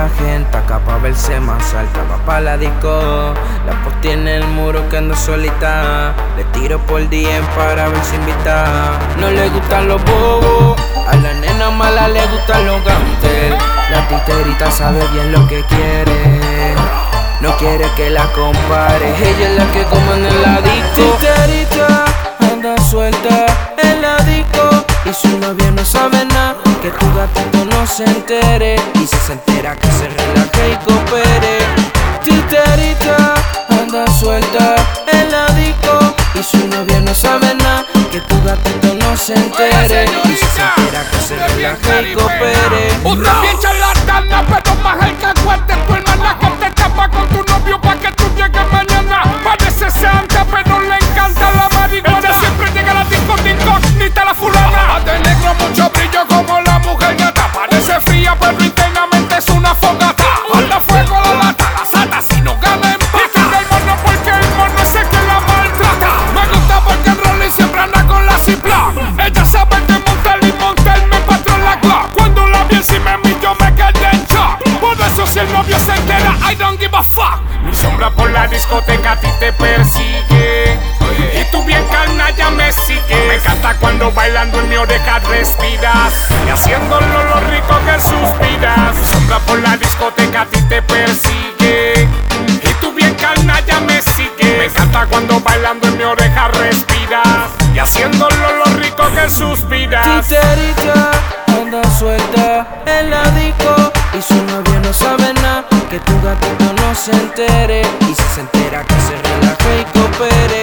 la gente acá pa' verse más alta. Va pa' la disco, la posté en el muro que ando solita. Le tiro por DM para ver si invita. No le gustan los bobos, a la nena mala le gustan los gantes. La titerita sabe bien lo que quiere, no quiere que la compare. Ella es la que comanda en la disco. Titerita anda suelta en la disco y su novio no sabe nada, que tu gatito no se entere. Y si se entera que se relaje y coopere. Titerita anda suelta en la disco y su novio no sabe nada, que tu gatito no se entere. Y si se entera que se relaje y coopere. Usted bien charlatana, pero más el que cuente. Tu hermana que te tapa con tu novio pa' que tú llegues mañana. Parece santa, pero le encanta la marihuana. Ella siempre llega a la discoteca incógnita la fulana. De negro mucho brillo como la mujer gata. Parece fría, pero internamente es una fogata. Anda fuego a la lata, la sata si no gana empata. Y quiere el mono porque el mono es el que la maltrata. Me gusta porque en Rolling siempre anda con la Ziploc. Ella sabe que montar y montarme patrón la Glock. Cuando la vi encima de mí yo me quedé en shock. Por eso si el novio se entera, I don't give a fuck. Mi sombra por la discoteca a ti te persigue, y tú bien canalla me sigues. Me encanta cuando bailando en mi oreja respiras, y haciéndolo lo rico que suspiras. Mi sombra por la discoteca a ti te persigue, y tú bien canalla me sigues. Me encanta cuando bailando en mi oreja respiras, y haciéndolo lo rico que suspiras. Titerita anda suelta en la disco y su novio no sabe nada, que tu gatito no se entere. Y si se entera que se relaje y coopere.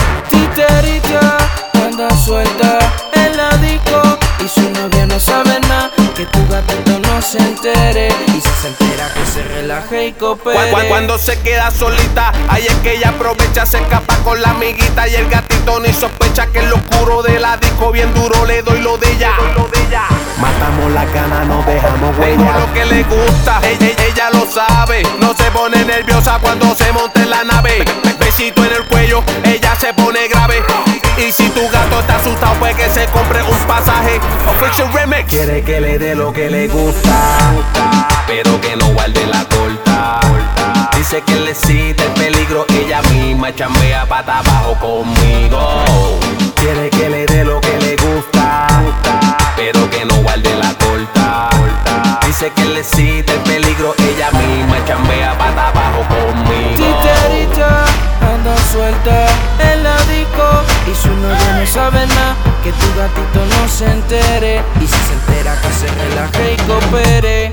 Titerita anda suelta en la disco y su novio no sabe nada, que tu gatito no se entere. Y si se entera que se relaje y coopere. Cuando se queda solita, ahí es que ella aprovecha, se escapa con la amiguita. Y el gatito ni sospecha que en lo oscuro de la disco bien duro le doy lo de ella. Matamos la gana, no dejamos Tengo huella. lo que le gusta, ella lo sabe. No se pone nerviosa cuando se monta en la nave. Besito en el cuello, ella se pone grave. Y si tu gato está asustado, pues que se compre un pasaje. Official Remix. Quiere que le dé lo que le gusta, Pero que no guarde la torta. dice que le excita el peligro, ella misma chambea pata abajo conmigo. Quiere que le dé lo que le gusta, Pero que no guarde la torta. dice que le excita el peligro, ella misma chambea pata abajo conmigo. Titerita anda suelta en la disco y su novio no sabe nada, que tu gatito no se entere. Y si se entera que se relaje y coopere.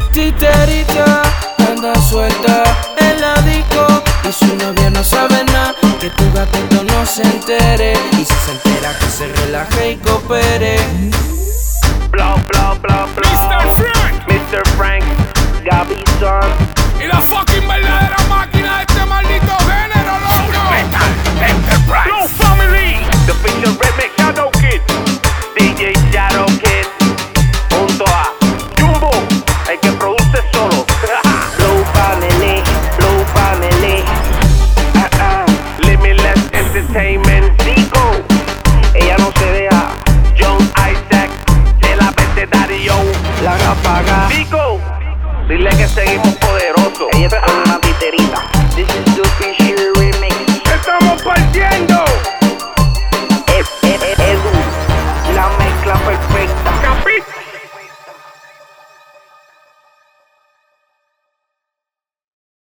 Titerita anda suelta en la disco y su novio no sabe nada, que tu gatito no se entere. Y si se entera que se relaje y coopere. Blow, blow, blow, blow. Mr. Frank Mr. Frank, Gaby Son. y la fucking verdadera máquina de este maldito género, loco. Metal Enterprise. Blow Family. The Official Remix, Shadow Kid. DJ Shadow Kid. Junto a Jumbo, el que produce solo. Blow Family, Blow Family. Limitless Entertainment. Zico, ella no se deja. John Isaac, de la peste Dario. La ráfaga. Zico, dile que seguimos poderosos. Ella es una titerita. This is the Official Remix. Estamos partiendo. Edu, la mezcla perfecta.